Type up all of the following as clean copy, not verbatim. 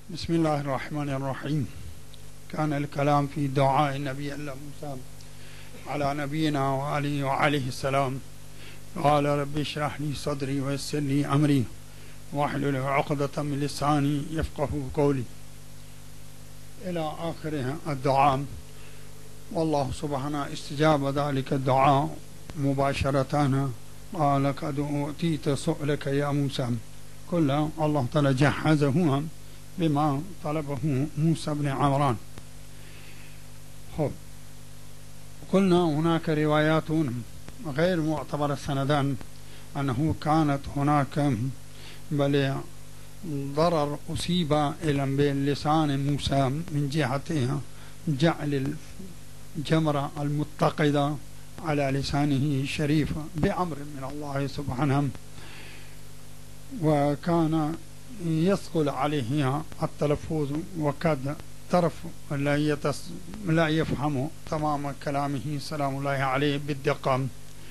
بسم الله الرحمن الرحيم. كان الكلام في دعاء النبي الله موسى على نبينا وآله وعليه السلام. قال رب اشرح لي صدري ويسر لي أمري واحلل عقدة من لساني يفقه قولي إلى آخر الدعاء. والله سبحانه استجاب ذلك الدعاء مباشرة. قال قد أوتيت سؤلك يا موسى. كل الله تعالى جهزه بما طلبه موسى بن عمران. قلنا هناك روايات غير معتبرة سندان أنه كانت هناك بل ضرر أصيب إلى بلسان موسى من جهة جعل الجمرة المتقدة على لسانه الشريف بأمر من الله سبحانه، وكان يثقل عليه التلفظ وقد طرف لا يفهم تمام كلامه سلام الله عليه بالدقة،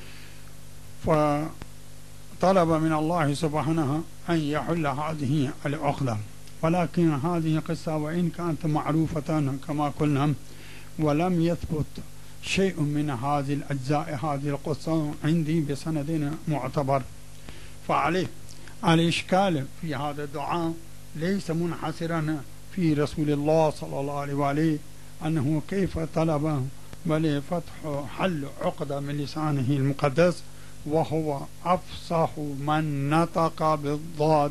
فطلب من الله سبحانه أن يحل هذه العقدة. ولكن هذه قصة وإن كانت معروفة كما قلنا، ولم يثبت شيء من هذه الأجزاء هذه القصة عندي بسند معتبر. فعليه الإشكال في هذا الدعاء ليس منحصرا في رسول الله صلى الله عليه وآله أنه كيف طلب بل فتح حل عقدة من لسانه المقدس، وهو أفصح من نطق بالضاد.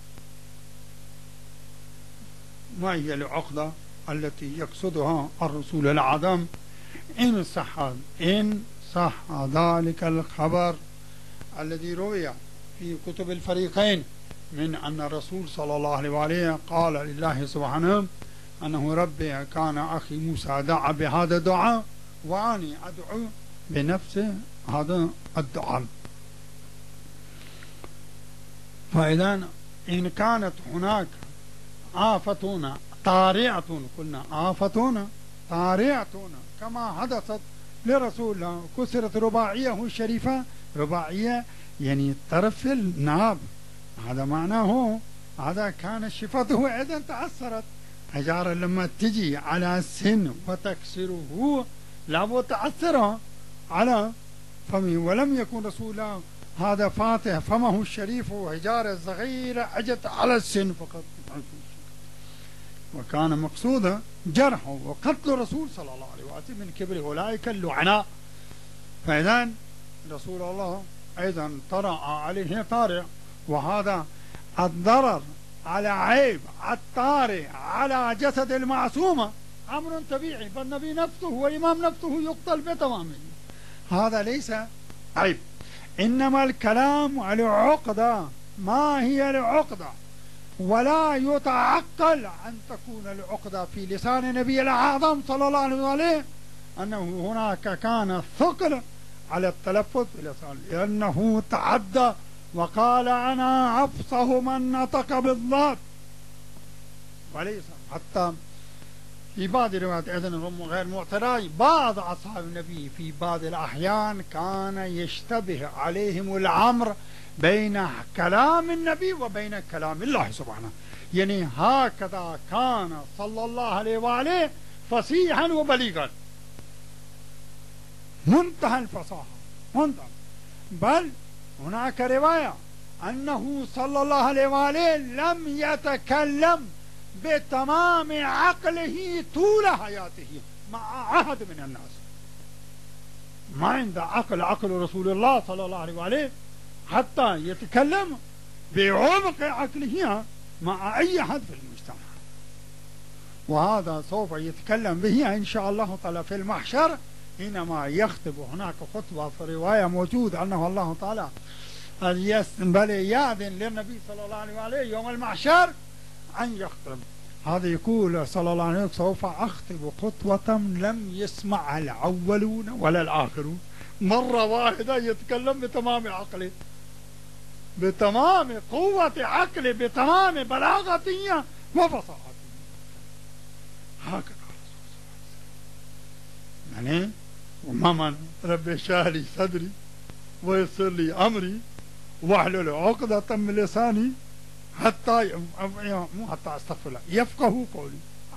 ما هي العقدة التي يقصدها الرسول العظيم؟ إن صح ذلك الخبر الذي روي في كتب الفريقين من أن الرسول صلى الله عليه وآله قال لله سبحانه أنه ربي كان أخي موسى دعا بهذا الدعاء وأني أدعو بنفس هذا الدعاء. فإذا إن كانت هناك آفتون طارئة، قلنا آفتون طارئة كما حدثت لرسول الله، كسرت رباعيه الشريفة. رباعية يعني طرف الناب، هذا معناه هذا كان شفته أيضا تأثرت. حجارة لما تجي على السن وتكسره لابد تأثر على فمه، ولم يكن رسول الله هذا فاتح فمه الشريف وحجارة صغيرة أجت على السن فقط، وكان مقصودا جرحه وقتل الرسول صلى الله عليه وسلم من كبر أولئك اللعناء. فإذا رسول الله أيضا طرأ عليه طارئ، وهذا الضرر على عيب الطارئ على جسد المعصومة أمر طبيعي، فالنبي نفسه وإمام نفسه يقتل بتمامه، هذا ليس عيب. إنما الكلام على العقدة، ما هي العقدة؟ ولا يتعقل أن تكون العقدة في لسان النبي الأعظم صلى الله عليه وسلم أنه هناك كان ثقل على التلفظ بلسان، لأنه تعدى وقال أنا أفصح من نطق بالضاد. وليس حتى في بعض الروايات أيضا غير معتراض، بعض أصحاب النبي في بعض الأحيان كان يشتبه عليهم الأمر بين كلام النبي وبين كلام الله سبحانه، يعني هكذا كان صلى الله عليه وآله فصيحا وبليغا، منتهى الفصاحة منتهى. بل هناك رواية أنه صلى الله عليه وآله لم يتكلم بتمام عقله طول حياته مع أحد من الناس. ما عنده عقل رسول الله صلى الله عليه وآله حتى يتكلم بعمق عقله مع أي أحد في المجتمع، وهذا سوف يتكلم به إن شاء الله تعالى في المحشر حينما يخطب. هناك خطبة في رواية موجود أنه الله تعالى بل يأذن للنبي صلى الله عليه وآله يوم المحشر أن يخطب. هذا يقول صلى الله عليه وسلم سوف أخطب خطوة لم يسمعها الأولون ولا الآخرون. مرة واحدة يتكلم بتمام عقله، بتمام قوة عقله، بتمام بلاغته وفصاحته، هكذا يعني ومن رب اشرح لي صدري ويسر لي أمري واحلل عقدة من لساني حتى مو حتى استغفر الله يفقهوا قولي.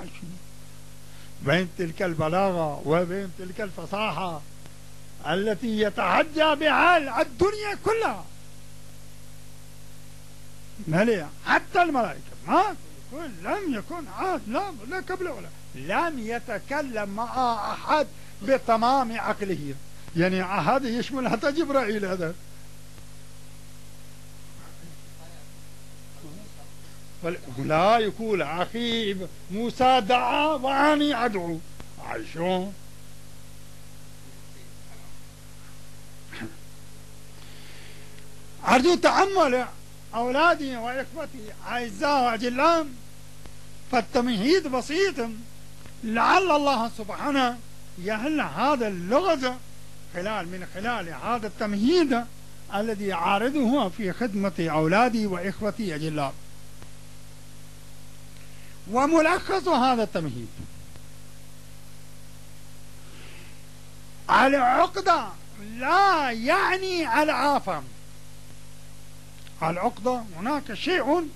بين تلك البلاغة وبين تلك الفصاحة التي يتحجى بها الدنيا كلها مليئة، حتى الملائكة ما لم يكن عاد لا قبل ولا لم يتكلم مع أحد بتمام عقله، يعني هذا يشمل حتى جبرائيل. هذا لا يقول أخي موسى دعا وأني أدعو. عايشون أرجو تأمل أولادي وإخوتي أعزاء وأجلاء، فالتمهيد بسيط لعل الله سبحانه يهل هذا اللغز من خلال هذا التمهيد الذي عارضه في خدمة أولادي وإخوتي أجلاء. وملخص هذا التمهيد: العقدة لا يعني العافى. العقدة هناك شيء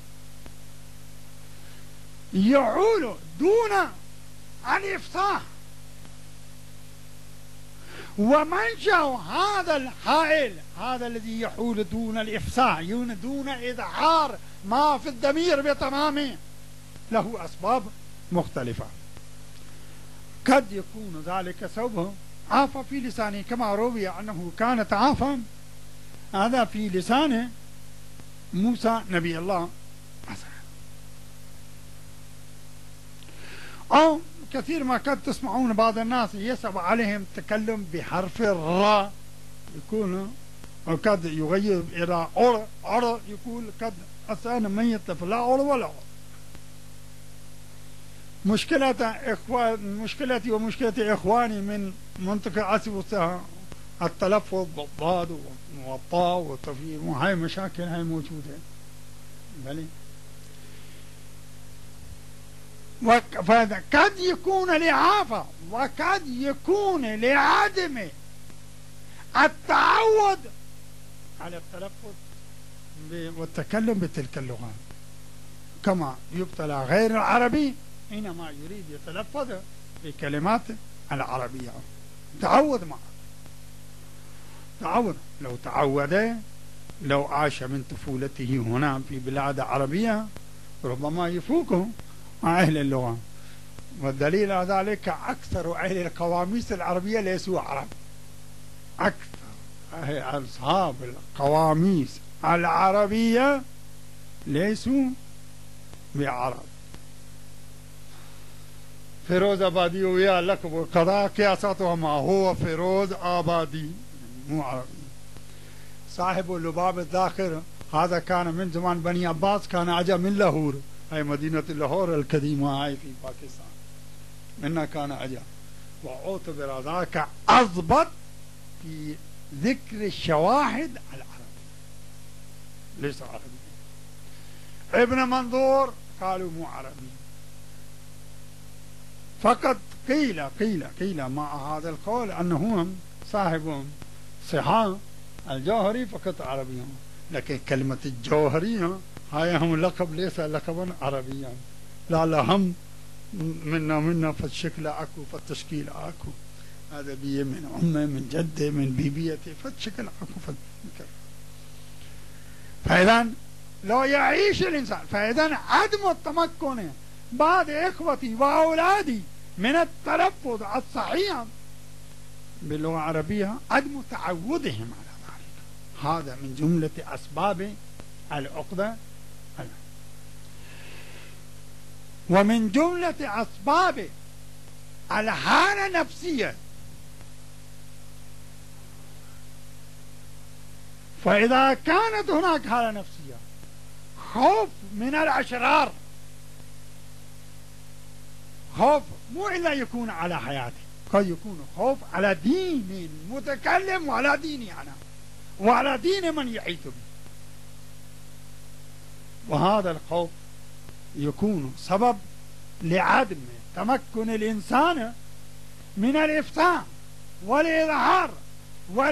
يعول دون الإفصاح، ومنشأ هذا الحائل، هذا الذي يحول دون الإفصاح دون إظهار ما في الضمير بتمامه، له أسباب مختلفة. قد يكون ذلك سببه عافى في لسانه، كما روي أنه كان عافى هذا في لسانه موسى نبي الله مثلا. أو كثير ما قد تسمعون بعض الناس يصعب عليهم تكلم بحرف الراء، يكون وقد يغير إلى أر يقول قد أنا ميت لا أر ولا أر. مشكلتي ومشكلة إخواني من منطقة أسيوطها التلفظ بالضاد والطاء والتفخيم، وهاي مشاكل هاي موجودة. بلي فهذا قد يكون لعافى وقد يكون لعدم التعود على التلفظ والتكلم بتلك اللغة، كما يبتلى غير العربي حينما يريد يتلفظ بكلمات العربية. تعود معه، تعود. لو تعود، لو عاش من طفولته هنا في بلاد عربية ربما يفوقه مع أهل اللغة. والدليل على ذلك أكثر أهل القواميس العربية ليسوا عرب، أكثر أصحاب القواميس العربية ليسوا بعرب. فيروز آبادي ويا لقب قضاء قياساته ما هو فيروز آبادي مو عربي. صاحب اللباب الذاخر هذا كان من زمان بني عباس، كان أجا من لاهور، هاي مدينة لاهور القديمة هاي في باكستان، منها كان أجا، واعتبر ذاك أضبط في ذكر الشواهد العربية، ليس عربي. ابن منظور قالوا مو عربي، فقط قيل مع هذا القول أنه صاحب صحاح الجوهري فقط عربي، لكن كلمة الجوهري هاي هم لقب ليس لقبا عربيا، لا هم منا فالشكل أكو فالتشكيل أكو، هذا بيه من أمه من جده من بيبيته فالشكل أكو فإذا لو يعيش الإنسان، فإذا عدم التمكن بعض إخوتي وأولادي من التلفظ الصحيح باللغة العربية عدم تعودهم على ذلك، هذا من جملة أسباب العقدة. ومن جملة أسباب الهانة النفسية، فإذا كانت هناك هانة نفسية خوف من الأشرار، خوف مو إلا يكون على حياتي، قد يكون خوف على دين متكلم وعلى ديني أنا وعلى دين من يحيط بي، وهذا الخوف يكون سبب لعدم تمكن الإنسان من الإفصاح والإظهار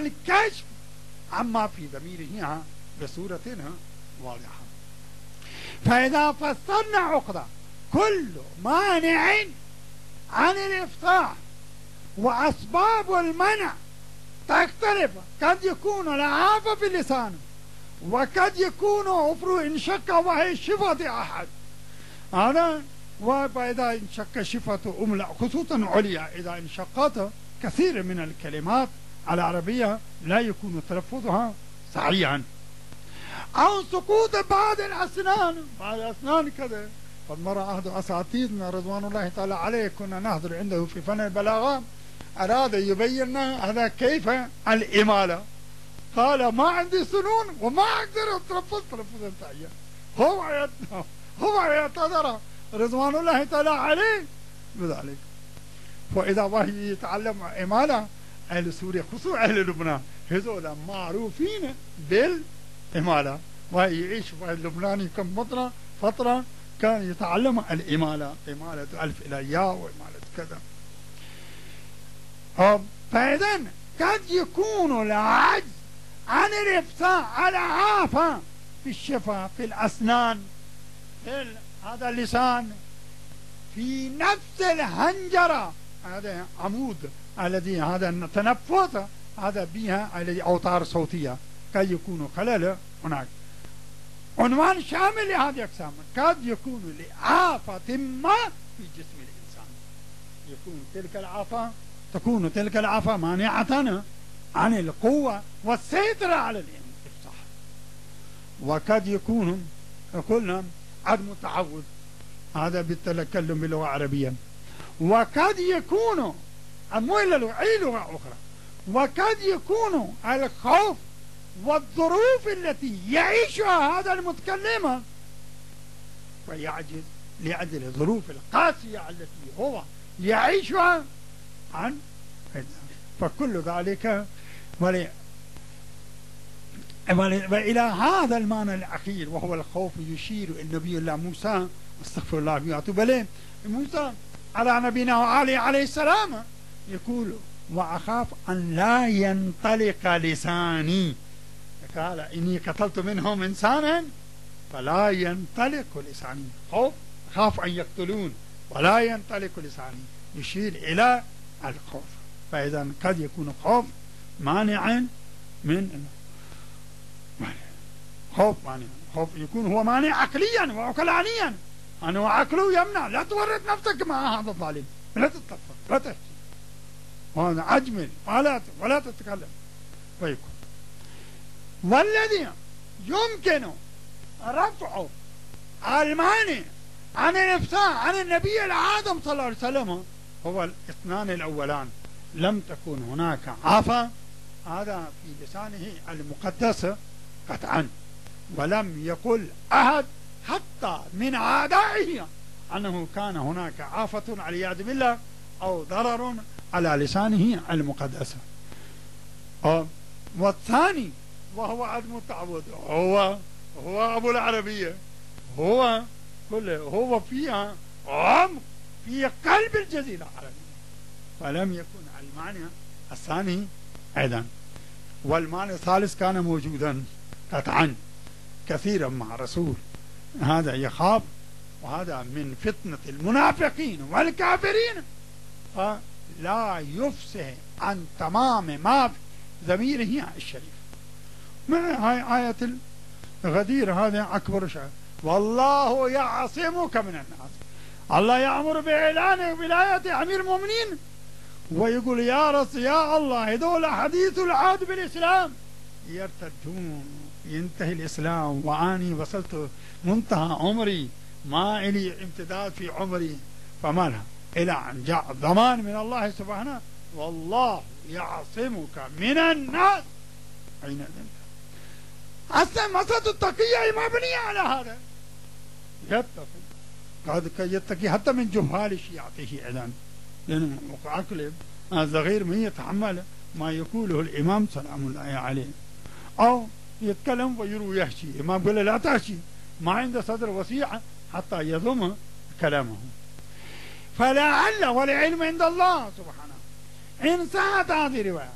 والكشف عما في ضميرها بصورة واضحة. فإذا فسرنا عقدة كل مانع عن الإفصاح وأسباب المنع تختلف، قد يكون العافى في اللسان، وقد يكون أفر انشق وهي شفة أحد هذا، وإذا انشق شفة أملا خصوصا عليا، إذا انشقت كثير من الكلمات العربية لا يكون تلفظها صحيحا، أو سقوط بعض الأسنان، بعض الأسنان كذا. قد مر أحد أساتذتنا رضوان الله تعالى عليه كنا نحضر عنده في فن البلاغة، أراد يبين هذا كيف الإمالة، قال ما عندي سنون وما أقدر أتلفظ تلفظا صحيحا، هو يعتذر رضوان الله تعالى عليه بذلك. فإذا وهي يتعلم إمالة، أهل سوريا خصوصا أهل لبنان هذول معروفين بالإمالة، وهي يعيش في لبنان كم فترة كان يتعلم الإمالة، إمالة ألف إلى ياء وإمالة كذا. فإذا قد يكون العجز عن الإفصاح على عافى في الشفة، في الأسنان، في هذا اللسان، في نفس الهنجرة، هذا عمود الذي هذا التنفس هذا بها الذي أوتار صوتية، قد يكون خلل هناك. عنوان شامل لهذه الأقسام، قد يكون لآفة ما في جسم الإنسان، تكون تلك الآفة مانعة عن القوة والسيطرة على الإفصاح، وقد يكون قلنا عدم التعود هذا بالتكلم باللغة العربية، وقد يكون مو إلا أي لغة أخرى، وقد يكون الخوف والظروف التي يعيشها هذا المتكلم ويعجز لأجل الظروف القاسية التي هو يعيشها عن، فكل ذلك وإلى هذا المعنى الأخير وهو الخوف يشير النبي الله موسى استغفر الله ويتوب عليه، موسى على نبينا وعلي عليه السلام يقول وأخاف أن لا ينطلق لساني، قال إني قتلت منهم إنسانا فلا ينطلق لساني، خاف أن يقتلون ولا ينطلق لساني، يشير إلى الخوف. فإذا قد يكون خوف مانعا من خوف يكون هو مانع عقليا وعقلانيا، أنه عقله يمنع لا تورط نفسك مع هذا الظالم، لا تتطفل لا تحكي وهذا أجمل ولا تتكلم. ويكون والذي يمكن رفعه المانع عن الإفصاح عن النبي العظيم صلى الله عليه وسلم هو الاثنان الأولان، لم تكن هناك عفا هذا في لسانه المقدس قطعا، ولم يقل أحد حتى من أعدائه أنه كان هناك عافة والعياذ بالله أو ضرر على لسانه المقدس. والثاني وهو عدم التعود، هو أبو العربية، هو فيها عمق في قلب الجزيرة العربية، فلم يكن المعنى الثاني أيضا. والمعنى الثالث كان موجودا قطعا كثيرا مع الرسول، هذا يخاف وهذا من فتنة المنافقين والكافرين، فلا يفصح عن تمام ما في ضميره الشريف. مع هاي آية الغدير هذا أكبر شيء، والله يعصمك من الناس. الله يأمر بإعلان ولاية أمير المؤمنين ويقول يا رسول يا الله هذول حديث العهد بالإسلام يرتدون، ينتهي الإسلام وأني وصلت منتهى عمري، ما إلي امتداد في عمري، فمالها إلى أن جاء الضمان من الله سبحانه والله يعصمك من الناس. أين أنت؟ أصلا مسألة التقية مبنية على هذا، يتقي قد يتقي حتى من جهال شيعته إذن، لأنه عقله الصغير من يتحمل ما يقوله الإمام سلام الله عليه، أو يتكلم ويروي يحشي، الإمام قال لا تحشي، ما عنده صدر وسيع حتى يضم كلامه. فلعل والعلم عند الله سبحانه إن صحت هذه الرواية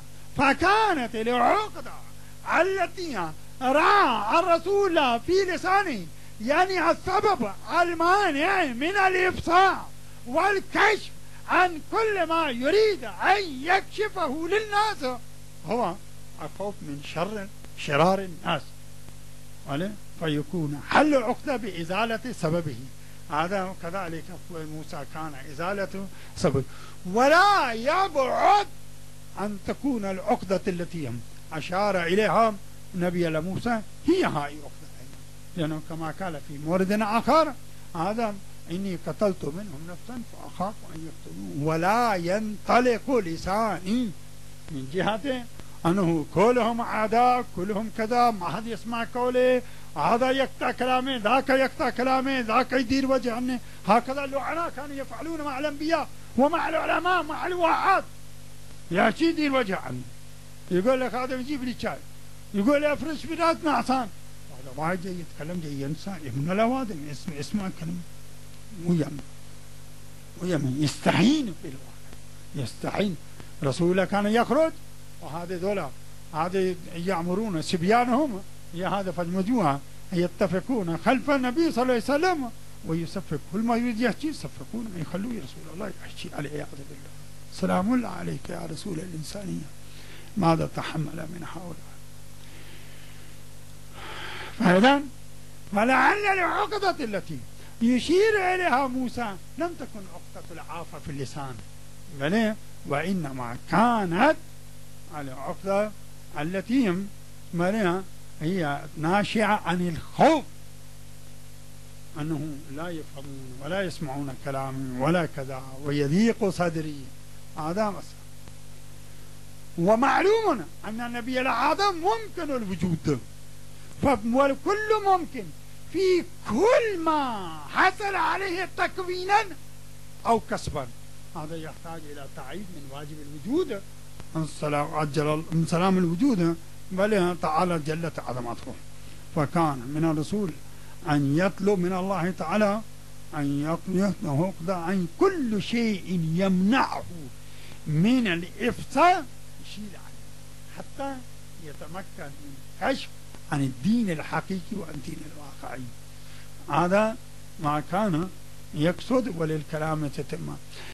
فكانت العقدة التي رأى الرسول في لسانه يعني السبب المانع من الإفصاح والكشف عن كل ما يريد أن يكشفه للناس هو الخوف من شرار الناس، فيكون حل عقدة بإزالة سببه. هذا كذلك موسى كان إزالة سبب، ولا يبعد أن تكون العقدة التي أشار إليها نبي موسى هي هاي عقدة، لأنه كما قال في مورد آخر هذا إني قتلت منهم نفسا فأخاف أن يقتلون، ولا ينطلق لساني من جهة أنه كلهم أعداء كلهم كذا ما حد يسمع قولي، هذا يقطع كلامي ذاك يقطع كلامي ذاك يدير وجه عني. هكذا اللعناء كانوا يفعلون مع الأنبياء ومع العلماء مع الواعات، يا شي يدير وجه عني، يقول لك هذا يجيب لي شاي، يقول لي افرش برات نعسان، هذا ما جاي يتكلم جاي ينسى ابن الأوادم اسمع كلمة ويمن يستحين بالواقع، يستحين. رسوله كان يخرج وهذا ذولا هذا يأمرون صبيانهم يا هذا فالمجوعة يتفقون خلف النبي صلى الله عليه وسلم ويصفق كل ما يريد يحكي يصفقون ما يخلوه رسول الله يحكي عليه والعياذ بالله. سلام الله عليك يا رسول الإنسانية، ماذا تحمل من هؤلاء. فإذن فلعل العقدة التي يشير إليها موسى لم تكن عقدة العافة في اللسان، بل وإنما كانت العقدة التي هي ناشئة عن الخوف أنه لا يفهمون ولا يسمعون كلامي ولا كذا ويضيق صدري. هذا مثلا. ومعلوم أن النبي الأعظم ممكن الوجود، والكل ممكن في كل ما حصل عليه تكوينا أو كسبا. هذا يحتاج إلى تعيد من واجب الوجود من سلام الوجود، بل تعالى جلت عظمته. فكان من الرسول أن يطلب من الله تعالى أن يقضى عن كل شيء يمنعه من الإفصاح يشيل عنه حتى يتمكن من كشف عن الدين الحقيقي وعن الدين الواقعي. هذا ما كان يقصد، وللكلام تتم.